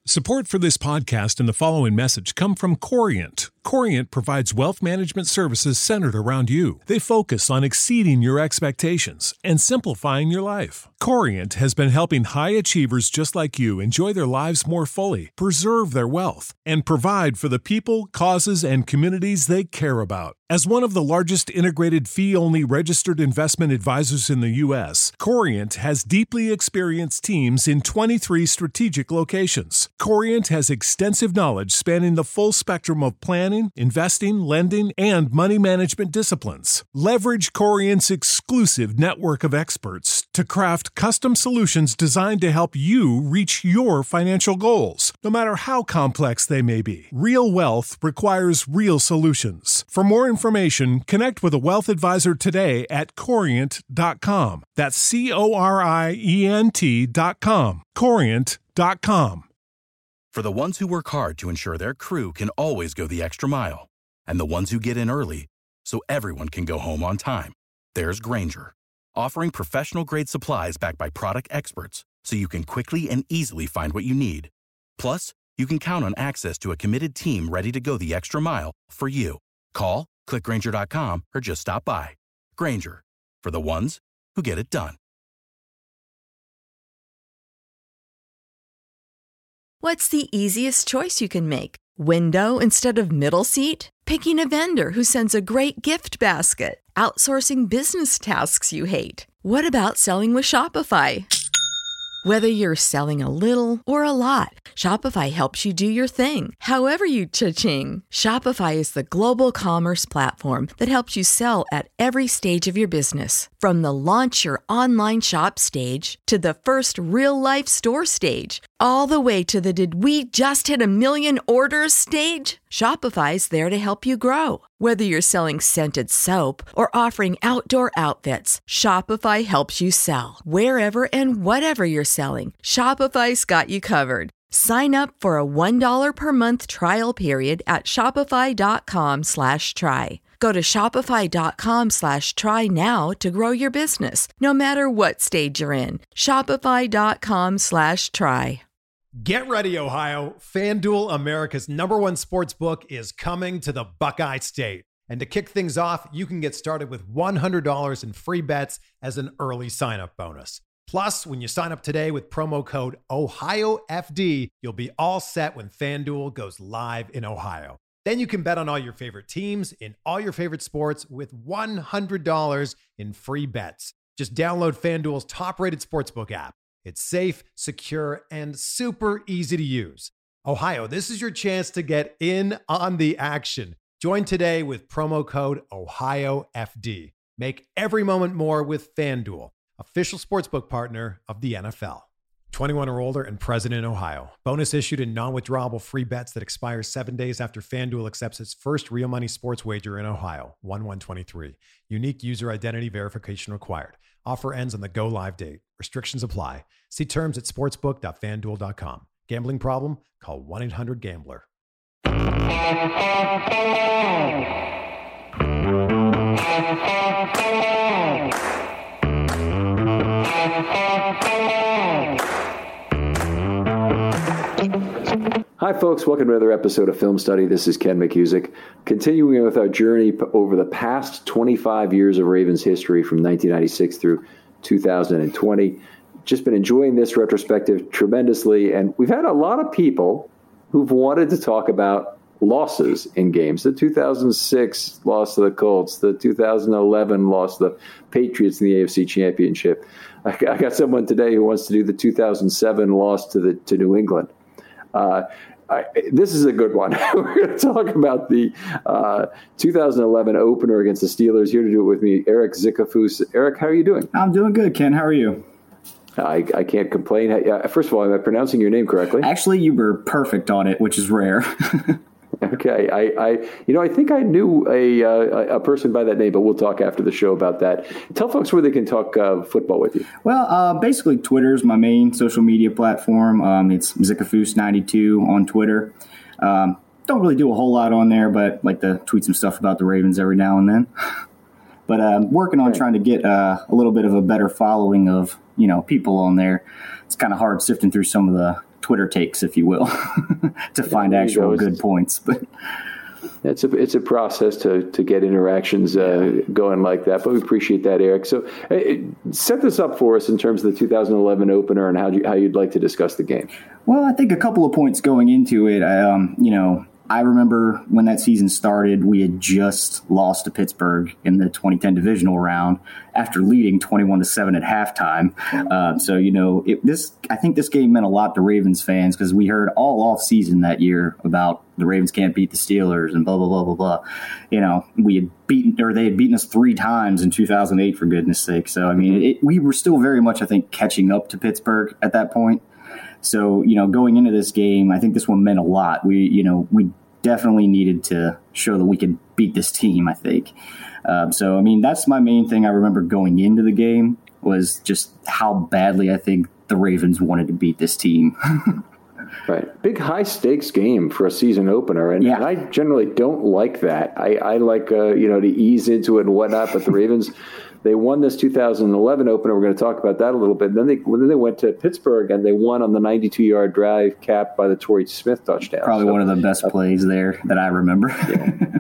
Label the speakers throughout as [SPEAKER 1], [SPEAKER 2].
[SPEAKER 1] Support for this podcast and the following message come from Corient. Corient provides wealth management services centered around you. They focus on exceeding your expectations and simplifying your life. Corient has been helping high achievers just like you enjoy their lives more fully, preserve their wealth, and provide for the people, causes, and communities they care about. As one of the largest integrated fee-only registered investment advisors in the U.S., Corient has deeply experienced teams in 23 strategic locations. Corient has extensive knowledge spanning the full spectrum of planning, investing, lending, and money management disciplines. Leverage Corient's exclusive network of experts to craft custom solutions designed to help you reach your financial goals, no matter how complex they may be. Real wealth requires real solutions. For more information, connect with a wealth advisor today at Corient.com. That's Corient.com. Corient.com.
[SPEAKER 2] For the ones who work hard to ensure their crew can always go the extra mile, and the ones who get in early so everyone can go home on time, there's Grainger, offering professional-grade supplies backed by product experts so you can quickly and easily find what you need. Plus, you can count on access to a committed team ready to go the extra mile for you. Call, click Grainger.com, or just stop by. Grainger, for the ones who get it done.
[SPEAKER 3] What's the easiest choice you can make? Window instead of middle seat? Picking a vendor who sends a great gift basket? Outsourcing business tasks you hate? What about selling with Shopify? Whether you're selling a little or a lot, Shopify helps you do your thing, however you cha-ching. Shopify is the global commerce platform that helps you sell at every stage of your business. From the launch your online shop stage to the first real-life store stage, all the way to the did we just hit 1 million orders stage. Shopify's there to help you grow. Whether you're selling scented soap or offering outdoor outfits, Shopify helps you sell. Wherever and whatever you're selling, Shopify's got you covered. Sign up for a $1 per month trial period at shopify.com/try. Go to shopify.com/try now to grow your business, no matter what stage you're in. Shopify.com/try.
[SPEAKER 4] Get ready, Ohio. FanDuel, America's #1 sports book, is coming to the Buckeye State. And to kick things off, you can get started with $100 in free bets as an early sign-up bonus. Plus, when you sign up today with promo code OhioFD, you'll be all set when FanDuel goes live in Ohio. Then you can bet on all your favorite teams in all your favorite sports with $100 in free bets. Just download FanDuel's top-rated sportsbook app. It's safe, secure, and super easy to use. Ohio, this is your chance to get in on the action. Join today with promo code OhioFD. Make every moment more with FanDuel, official sportsbook partner of the NFL. 21 or older and present in Ohio. Bonus issued in non-withdrawable free bets that expire 7 days after FanDuel accepts its first real money sports wager in Ohio, 1/1/23. Unique user identity verification required. Offer ends on the go live date. Restrictions apply. See terms at sportsbook.fanduel.com. Gambling problem? Call 1-800-GAMBLER.
[SPEAKER 5] Hi, folks. Welcome to another episode of Film Study. This is Ken McCusick. Continuing with our journey over the past 25 years of Ravens history from 1996 through 2020. Just been enjoying this retrospective tremendously. And we've had a lot of people who've wanted to talk about losses in games. The 2006 loss to the Colts, the 2011 loss to the Patriots in the AFC Championship. I got someone today who wants to do the 2007 loss to New England. This is a good one. We're going to talk about the 2011 opener against the Steelers. Here to do it with me, Eric Zickafoose. Eric, how are you doing?
[SPEAKER 6] I'm doing good, Ken. How are you?
[SPEAKER 5] I can't complain. First of all, am I pronouncing your name correctly?
[SPEAKER 6] Actually, you were perfect on it, which is rare.
[SPEAKER 5] Okay. I think I knew a person by that name, but we'll talk after the show about that. Tell folks where they can talk football with you.
[SPEAKER 6] Well, basically, Twitter is my main social media platform. It's Zickafoose92 on Twitter. Don't really do a whole lot on there, but like to tweet some stuff about the Ravens every now and then. But I'm working on trying to get a little bit of a better following of, people on there. It's kind of hard sifting through some of the Twitter takes, if you will, to find actual good points. But
[SPEAKER 5] it's a process to get interactions going like that, but we appreciate that, Eric. So set this up for us in terms of the 2011 opener and how you'd like to discuss the game.
[SPEAKER 6] Well, I think a couple of points going into it. I remember when that season started, we had just lost to Pittsburgh in the 2010 divisional round after leading 21-7 at halftime. I think this game meant a lot to Ravens fans because we heard all off season that year about the Ravens can't beat the Steelers and blah, blah, blah, blah, blah. They had beaten us 3 times in 2008, for goodness sake. So, I mean, we were still very much, I think, catching up to Pittsburgh at that point. So, going into this game, I think this one meant a lot. We definitely needed to show that we could beat this team, I think. That's my main thing I remember going into the game was just how badly I think the Ravens wanted to beat this team.
[SPEAKER 5] Right. Big high-stakes game for a season opener, and I generally don't like that. I like, to ease into it and whatnot, but the Ravens... They won this 2011 opener. We're going to talk about that a little bit. Then they went to Pittsburgh and they won on the 92-yard drive capped by the Torrey Smith touchdown.
[SPEAKER 6] Probably one of the best plays there that I remember.
[SPEAKER 5] Yeah.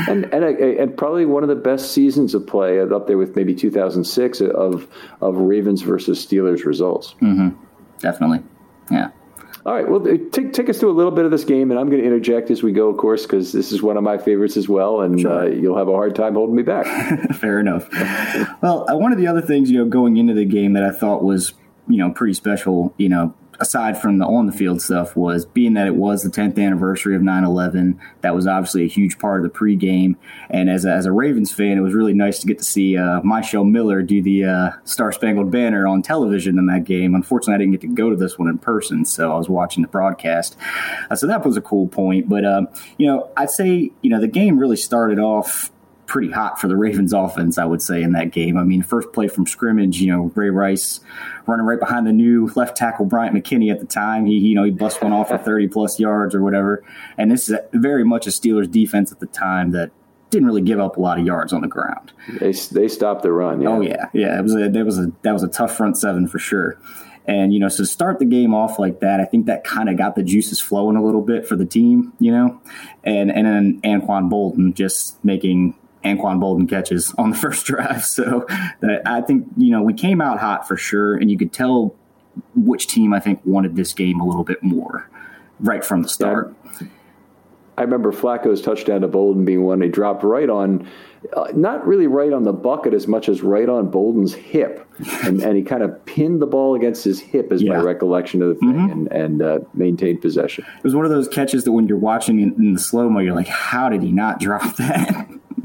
[SPEAKER 5] And probably one of the best seasons of play up there with maybe 2006 of Ravens versus Steelers results.
[SPEAKER 6] Mm-hmm. Definitely. Yeah.
[SPEAKER 5] All right, well, take us through a little bit of this game, and I'm going to interject as we go, of course, because this is one of my favorites as well, and sure. You'll have a hard time holding me back.
[SPEAKER 6] Fair enough. Well, one of the other things, going into the game that I thought was, pretty special, aside from the on-the-field stuff, was being that it was the 10th anniversary of 9/11. That was obviously a huge part of the pregame. And as a Ravens fan, it was really nice to get to see Michelle Miller do the Star-Spangled Banner on television in that game. Unfortunately, I didn't get to go to this one in person, so I was watching the broadcast. So that was a cool point. But, I'd say, the game really started off pretty hot for the Ravens offense, I would say, in that game. I mean, first play from scrimmage, Ray Rice running right behind the new left tackle Bryant McKinney at the time. He bust one off for 30-plus yards or whatever. And this is very much a Steelers defense at the time that didn't really give up a lot of yards on the ground.
[SPEAKER 5] They stopped the run. Yeah.
[SPEAKER 6] Oh, yeah. Yeah, that was a tough front seven for sure. And, so to start the game off like that, I think that kind of got the juices flowing a little bit for the team, and then Anquan Boldin just making Anquan Boldin catches on the first drive. So I think, we came out hot for sure, and you could tell which team I think wanted this game a little bit more right from the start.
[SPEAKER 5] Yeah. I remember Flacco's touchdown to Boldin being one he dropped right on, not really right on the bucket as much as right on Boldin's hip. And he kind of pinned the ball against his hip is my recollection of the thing, and maintained possession.
[SPEAKER 6] It was one of those catches that when you're watching in the slow-mo, you're like, how did he not drop that?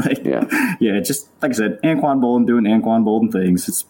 [SPEAKER 6] Just like I said, Anquan Boldin doing Anquan Boldin things. It's,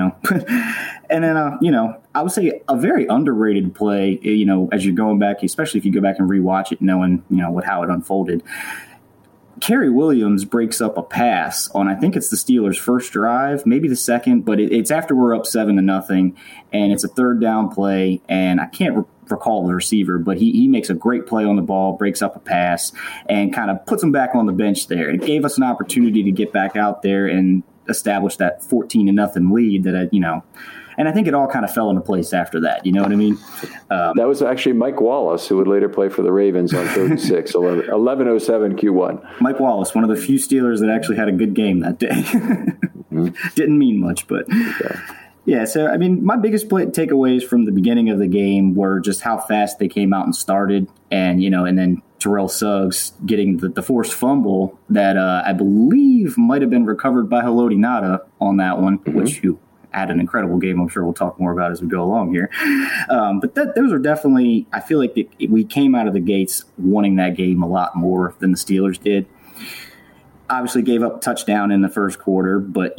[SPEAKER 6] and then, I would say a very underrated play, as you're going back, especially if you go back and rewatch it, knowing, how it unfolded. Kerry Williams breaks up a pass on, I think it's the Steelers' first drive, maybe the second, but it's after we're up 7-0, and it's a third down play, and I can't recall the receiver, but he makes a great play on the ball, breaks up a pass, and kind of puts him back on the bench there. It gave us an opportunity to get back out there and establish that 14-0 lead that and I think it all kind of fell into place after that. You know what I mean?
[SPEAKER 5] That was actually Mike Wallace, who would later play for the Ravens on 36, 11-07 Q1.
[SPEAKER 6] Mike Wallace, one of the few Steelers that actually had a good game that day. Didn't mean much, but... Okay. Yeah, so, my biggest takeaways from the beginning of the game were just how fast they came out and started, and, and then Terrell Suggs getting the forced fumble that I believe might have been recovered by Haloti Ngata on that one, which you had an incredible game. I'm sure we'll talk more about as we go along here. But those are definitely, I feel like we came out of the gates wanting that game a lot more than the Steelers did. Obviously gave up a touchdown in the first quarter, but,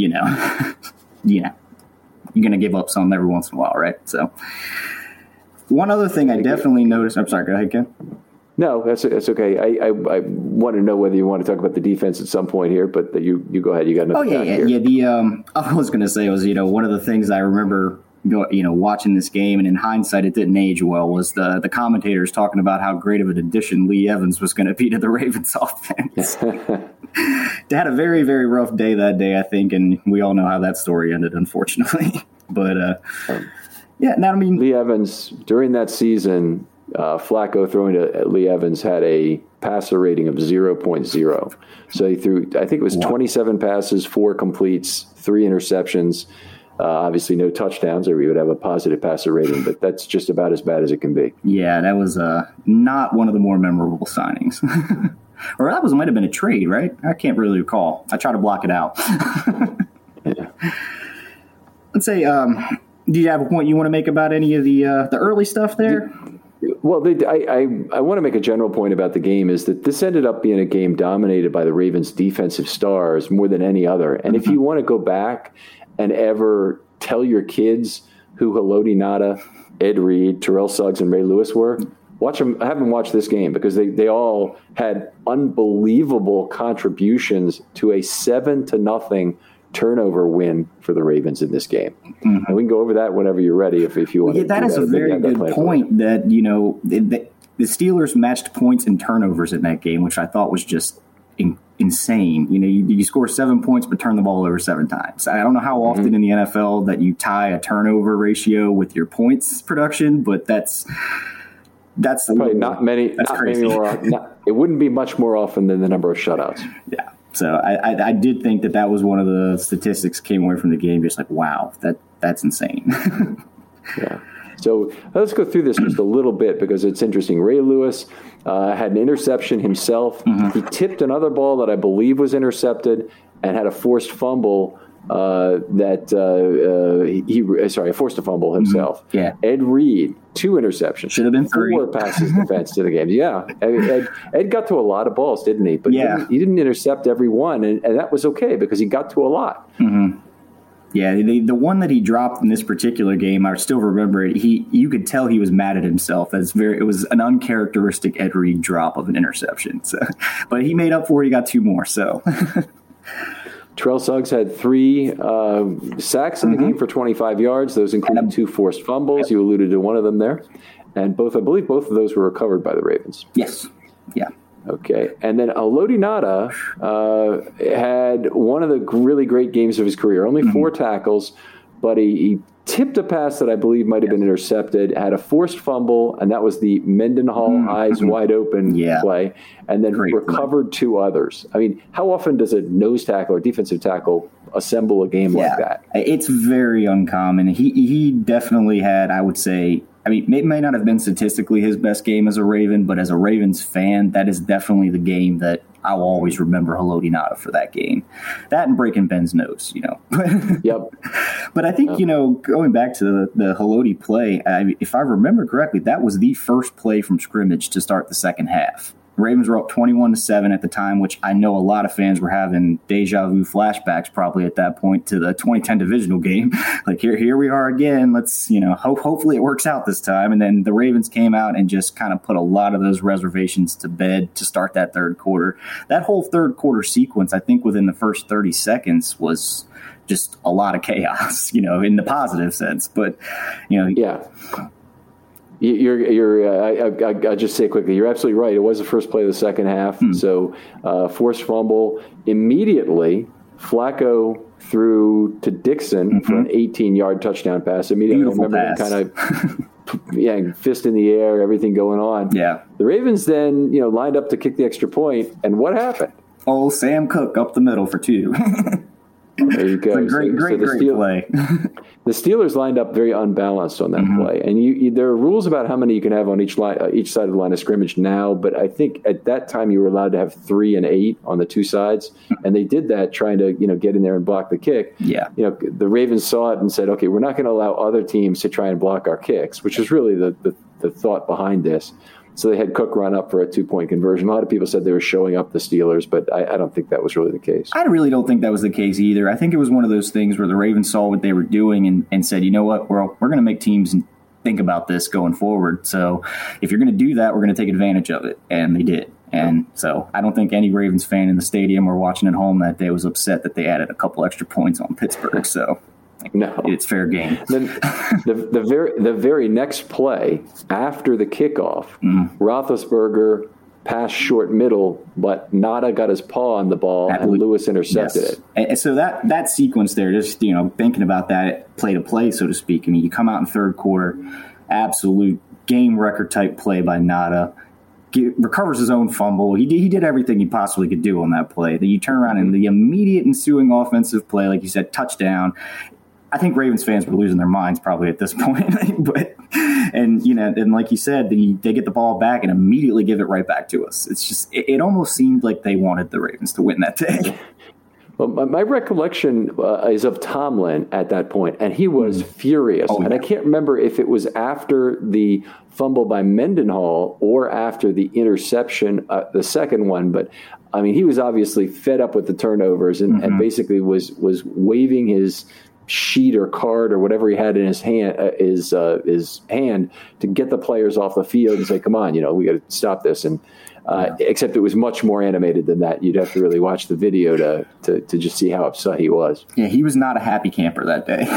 [SPEAKER 6] you're going to give up some every once in a while, right? So one other thing I definitely noticed. I'm sorry, go ahead, Ken.
[SPEAKER 5] No, that's okay. I want to know whether you want to talk about the defense at some point here, but you go ahead. You got nothing.
[SPEAKER 6] I was going to say was, one of the things I remember, watching this game, and in hindsight, it didn't age well, was the commentators talking about how great of an addition Lee Evans was going to be to the Ravens offense. They had a very, very rough day that day, I think, and we all know how that story ended, unfortunately. But Yeah, now I mean,
[SPEAKER 5] Lee Evans, during that season, Flacco throwing to Lee Evans had a passer rating of 0.0. So he threw, I think it was 27 passes, 4 completes, 3 interceptions. Obviously no touchdowns, or we would have a positive passer rating, but that's just about as bad as it can be.
[SPEAKER 6] Yeah, that was not one of the more memorable signings. Or that might have been a trade, right? I can't really recall. I try to block it out.
[SPEAKER 5] Yeah.
[SPEAKER 6] Let's say, do you have a point you want to make about any of the early stuff there?
[SPEAKER 5] Well, I want to make a general point about the game is that this ended up being a game dominated by the Ravens' defensive stars more than any other. And if you want to go back and ever tell your kids who Haloti Ngata, Ed Reed, Terrell Suggs, and Ray Lewis were, have them watch this game, because they all had unbelievable contributions to a 7-0 turnover win for the Ravens in this game. Mm-hmm. And we can go over that whenever you're ready if you want to.
[SPEAKER 6] That is a very good point that, the Steelers matched points and turnovers in that game, which I thought was just insane. You score 7 points but turn the ball over 7 times. I don't know how often in the NFL that you tie a turnover ratio with your points production, but that's
[SPEAKER 5] probably not many.
[SPEAKER 6] That's
[SPEAKER 5] not
[SPEAKER 6] crazy.
[SPEAKER 5] Many more, it wouldn't be much more often than the number of shutouts.
[SPEAKER 6] Yeah. So I did think that was one of the statistics came away from the game, just like, wow, that's insane.
[SPEAKER 5] Yeah. So let's go through this just a little bit because it's interesting. Ray Lewis had an interception himself. Mm-hmm. He tipped another ball that I believe was intercepted and had a forced fumble a forced a fumble himself.
[SPEAKER 6] Mm-hmm. Yeah.
[SPEAKER 5] Ed Reed, 2 interceptions.
[SPEAKER 6] Should have been 3.
[SPEAKER 5] 4 passes defense to the game. Yeah. Ed got to a lot of balls, didn't he? But he didn't intercept every one, and that was okay because he got to a lot.
[SPEAKER 6] Mm-hmm. Yeah, the one that he dropped in this particular game, I still remember it. You could tell he was mad at himself. It was an uncharacteristic Ed Reed drop of an interception. So, but he made up for it. He got 2 more. So.
[SPEAKER 5] Terrell Suggs had 3 sacks in the game for 25 yards. Those included 2 forced fumbles. You alluded to one of them there. And I believe both of those were recovered by the Ravens.
[SPEAKER 6] Yes. Yeah.
[SPEAKER 5] Okay. And then Haloti Ngata had one of the really great games of his career. Only 4 tackles, but he tipped a pass that I believe might have been intercepted, had a forced fumble, and that was the Mendenhall eyes wide open play, and then recovered 2 others. I mean, how often does a nose tackle or defensive tackle assemble a game like that?
[SPEAKER 6] It's very uncommon. He definitely had, I would say, it may not have been statistically his best game as a Raven, but as a Ravens fan, that is definitely the game that I'll always remember Haloti Ngata for that game. That and breaking Ben's nose,
[SPEAKER 5] Yep.
[SPEAKER 6] But I think, going back to the Haloti play, if I remember correctly, that was the first play from scrimmage to start the second half. Ravens were up 21-7 at the time, which I know a lot of fans were having deja vu flashbacks probably at that point to the 2010 divisional game. Like, here we are again. Let's, hopefully it works out this time. And then the Ravens came out and just kind of put a lot of those reservations to bed to start that third quarter. That whole third quarter sequence, I think within the first 30 seconds was just a lot of chaos, in the positive sense. But,
[SPEAKER 5] Yeah. I'll just say quickly, you're absolutely right. It was the first play of the second half. So forced fumble. Immediately, Flacco threw to Dixon for an 18-yard touchdown pass. Immediately,
[SPEAKER 6] Beautiful
[SPEAKER 5] I remember kind of fist in the air, everything going on.
[SPEAKER 6] Yeah.
[SPEAKER 5] The Ravens then, lined up to kick the extra point, and what happened?
[SPEAKER 6] Oh, Sam Cook up the middle for 2.
[SPEAKER 5] There you go.
[SPEAKER 6] It's a great play.
[SPEAKER 5] The Steelers lined up very unbalanced on that play, and there are rules about how many you can have on each side of the line of scrimmage now. But I think at that time you were allowed to have 3 and 8 on the 2 sides, and they did that trying to get in there and block the kick.
[SPEAKER 6] Yeah,
[SPEAKER 5] the Ravens saw it and said, okay, we're not going to allow other teams to try and block our kicks, which is really the thought behind this. So they had Cook run up for a 2-point conversion. A lot of people said they were showing up the Steelers, but I don't think that was really the case.
[SPEAKER 6] I really don't think that was the case either. I think it was one of those things where the Ravens saw what they were doing and said, you know what, we're going to make teams think about this going forward. So if you're going to do that, we're going to take advantage of it. And they did. And so I don't think any Ravens fan in the stadium or watching at home that day was upset that they added a couple extra points on Pittsburgh. So
[SPEAKER 5] no,
[SPEAKER 6] it's fair game.
[SPEAKER 5] Then the very next play after the kickoff, Roethlisberger pass short middle, but Nada got his paw on the ball and Lewis intercepted it.
[SPEAKER 6] And so that sequence there, just, thinking about that play to play, so to speak. I mean, you come out in third quarter, absolute game record type play by Nada. Recovers his own fumble. He did everything he possibly could do on that play. Then you turn around and the immediate ensuing offensive play, like you said, touchdown. I think Ravens fans were losing their minds probably at this point. And like you said, they get the ball back and immediately give it right back to us. It's just, it almost seemed like they wanted the Ravens to win that day.
[SPEAKER 5] Well, my recollection is of Tomlin at that point, and he was furious. And I can't remember if it was after the fumble by Mendenhall or after the interception, the second one. But, I mean, he was obviously fed up with the turnovers and basically was waving his sheet or card or whatever he had in his hand, his hand to get the players off the field and say, come on, we got to stop this. And except it was much more animated than that. You'd have to really watch the video to just see how upset he was.
[SPEAKER 6] Yeah, he was not a happy camper that day.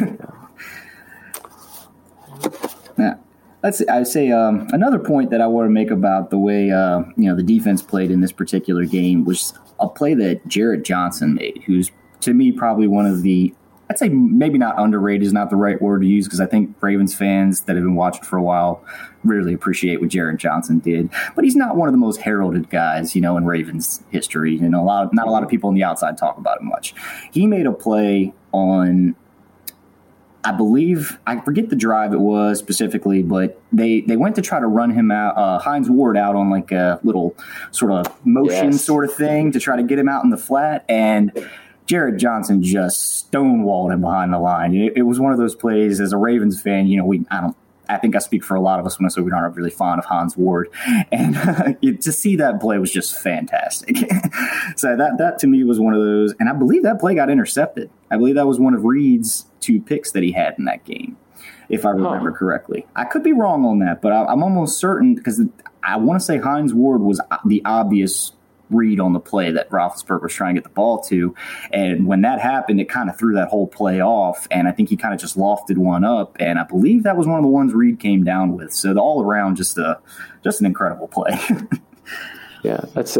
[SPEAKER 6] Yeah. I say another point that I want to make about the way the defense played in this particular game was a play that Jarrett Johnson made, who's to me probably one of the, I'd say maybe not underrated is not the right word to use, because I think Ravens fans that have been watching for a while really appreciate what Jarrett Johnson did. But he's not one of the most heralded guys, in Ravens history. Not a lot of people on the outside talk about him much. He made a play on, I believe, I forget the drive it was specifically, but they went to try to run him out, Hines Ward out on like a little sort of motion sort of thing to try to get him out in the flat, and Jarrett Johnson just stonewalled him behind the line. It was one of those plays as a Ravens fan, I think I speak for a lot of us when I say we aren't really fond of Hines Ward. And to see that play was just fantastic. So that to me was one of those. And I believe that play got intercepted. I believe that was one of Reed's 2 picks that he had in that game, if I remember correctly. I could be wrong on that, but I'm almost certain, because I want to say Hines Ward was the obvious read on the play that Roethlisberger was trying to get the ball to. And when that happened, it kind of threw that whole play off. And I think he kind of just lofted one up. And I believe that was one of the ones Reed came down with. So all around, just an incredible play.
[SPEAKER 5] Yeah, that's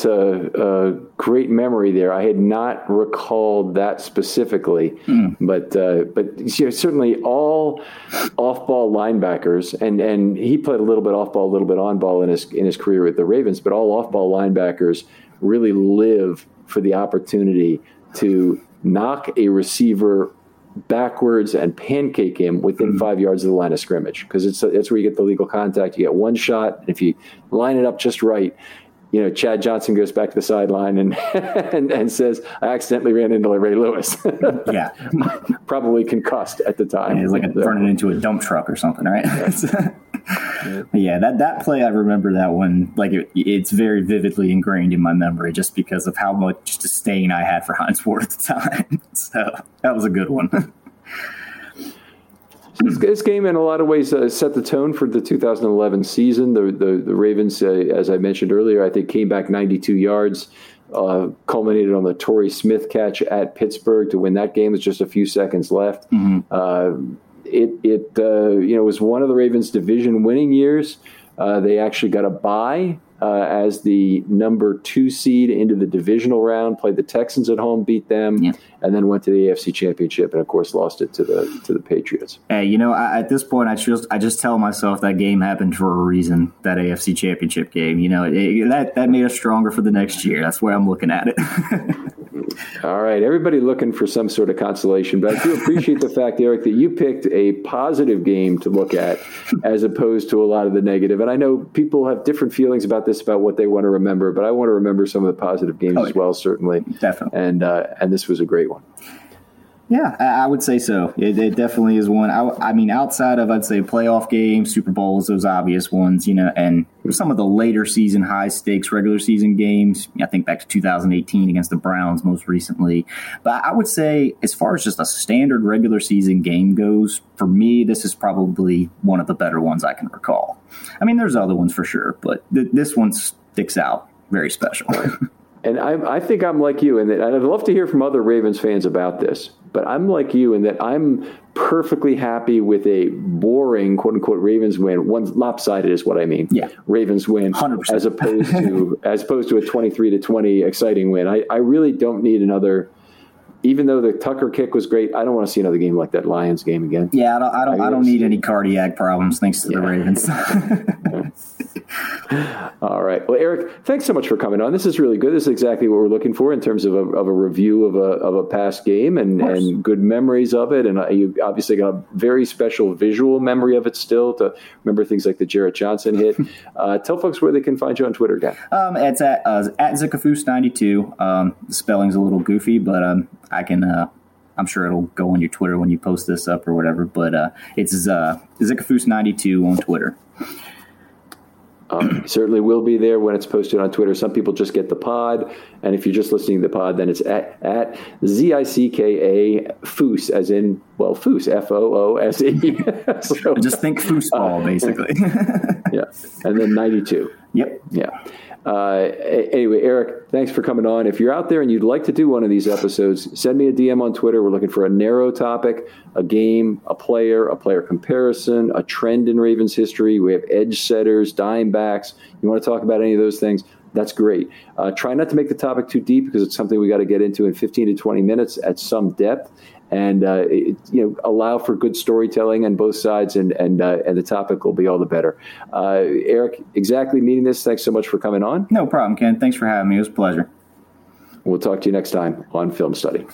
[SPEAKER 5] a great memory there. I had not recalled that specifically, but certainly all off-ball linebackers, and he played a little bit off-ball, a little bit on-ball in his career with the Ravens, but all off-ball linebackers really live for the opportunity to knock a receiver backwards and pancake him within 5 yards of the line of scrimmage, because it's where you get the legal contact. You get one shot, and if you line it up just right, Chad Johnson goes back to the sideline and says, I accidentally ran into Ray Lewis.
[SPEAKER 6] Yeah.
[SPEAKER 5] Probably concussed at the time.
[SPEAKER 6] Yeah, it's like turning into a dump truck or something, right? Yeah, that play, I remember that one. Like it's very vividly ingrained in my memory just because of how much disdain I had for Hines Ward at the time. So that was a good one.
[SPEAKER 5] This game, in a lot of ways, set the tone for the 2011 season. The Ravens, as I mentioned earlier, I think came back 92 yards, culminated on the Torrey Smith catch at Pittsburgh to win that game with just a few seconds left. It was one of the Ravens' division-winning years. They actually got a bye as the number 2 seed into the divisional round, played the Texans at home, beat them, and then went to the AFC Championship and, of course, lost it to the Patriots.
[SPEAKER 6] Hey, at this point, I just tell myself that game happened for a reason, that AFC Championship game. That made us stronger for the next year. That's where I'm looking at it.
[SPEAKER 5] All right, everybody looking for some sort of consolation, but I do appreciate the fact, Eric, that you picked a positive game to look at as opposed to a lot of the negative. And I know people have different feelings about this, about what they want to remember, but I want to remember some of the positive games as well, certainly.
[SPEAKER 6] Definitely.
[SPEAKER 5] And this was a great one.
[SPEAKER 6] Yeah, I would say so. It definitely is one. I mean, outside of, I'd say, playoff games, Super Bowls, those obvious ones, and some of the later season high-stakes regular season games. I think back to 2018 against the Browns most recently. But I would say, as far as just a standard regular season game goes, for me, this is probably one of the better ones I can recall. I mean, there's other ones for sure, but this one sticks out very special.
[SPEAKER 5] And I think I'm like you in that, and I'd love to hear from other Ravens fans about this, but I'm like you in that I'm perfectly happy with a boring, quote unquote, Ravens win. One lopsided is what I mean.
[SPEAKER 6] Yeah.
[SPEAKER 5] Ravens win
[SPEAKER 6] 100%.
[SPEAKER 5] as opposed to a 23-20 exciting win. I really don't need another. Even though the Tucker kick was great, I don't want to see another game like that Lions game again.
[SPEAKER 6] Yeah, I don't need any cardiac problems thanks to the Ravens.
[SPEAKER 5] All right. Well, Eric, thanks so much for coming on. This is really good. This is exactly what we're looking for in terms of a review of a past game and good memories of it. And you obviously got a very special visual memory of it still to remember things like the Jarrett Johnson hit. Tell folks where they can find you on Twitter again.
[SPEAKER 6] It's at Zickafoose92. The spelling's a little goofy, but I can. I'm sure it'll go on your Twitter when you post this up or whatever. But it's Zickafoose92 on Twitter.
[SPEAKER 5] Certainly will be there when it's posted on Twitter. Some people just get the pod, and if you're just listening to the pod, then it's at Zicka Foose, as in, well, Foose, Foose. So,
[SPEAKER 6] just think foosball, basically.
[SPEAKER 5] Yeah, and then 92.
[SPEAKER 6] Yep.
[SPEAKER 5] Yeah. Anyway, Eric, thanks for coming on. If you're out there and you'd like to do one of these episodes, send me a DM on Twitter. We're looking for a narrow topic, a game, a player comparison, a trend in Ravens history. We have edge setters, dime backs. You want to talk about any of those things? That's great. Try not to make the topic too deep because it's something we got to get into in 15 to 20 minutes at some depth. And allow for good storytelling on both sides, and the topic will be all the better. Eric, exactly meaning this. Thanks so much for coming on.
[SPEAKER 6] No problem, Ken. Thanks for having me. It was a pleasure.
[SPEAKER 5] We'll talk to you next time on Film Study.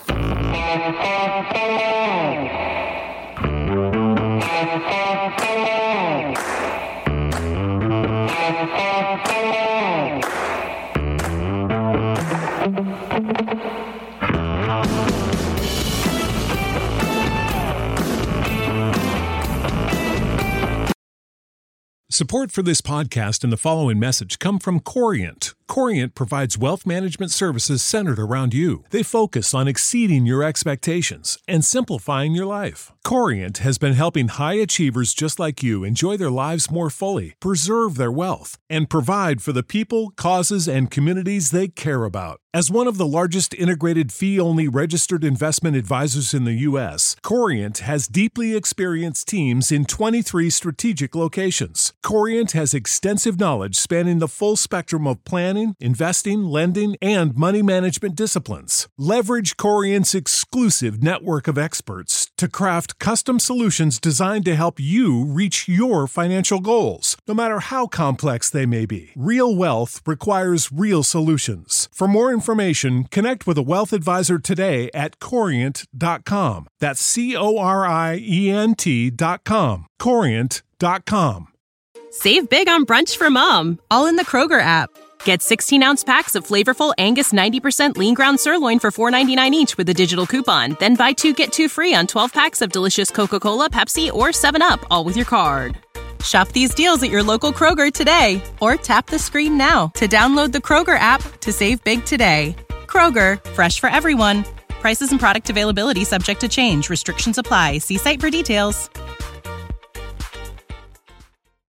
[SPEAKER 1] Support for this podcast and the following message come from Corient. Corient provides wealth management services centered around you. They focus on exceeding your expectations and simplifying your life. Corient has been helping high achievers just like you enjoy their lives more fully, preserve their wealth, and provide for the people, causes, and communities they care about. As one of the largest integrated fee-only registered investment advisors in the U.S., Corient has deeply experienced teams in 23 strategic locations. Corient has extensive knowledge spanning the full spectrum of planning, investing, lending, and money management disciplines. Leverage Corient's exclusive network of experts to craft custom solutions designed to help you reach your financial goals, no matter how complex they may be. Real wealth requires real solutions. For more information, connect with a wealth advisor today at Corient.com. That's Corient.com. Corient.com.
[SPEAKER 7] Save big on brunch for mom, all in the Kroger app. Get 16-ounce packs of flavorful Angus 90% lean ground sirloin for $4.99 each with a digital coupon. Then buy 2, get 2 free on 12 packs of delicious Coca-Cola, Pepsi, or 7-Up, all with your card. Shop these deals at your local Kroger today, or tap the screen now to download the Kroger app to save big today. Kroger, fresh for everyone. Prices and product availability subject to change. Restrictions apply. See site for details.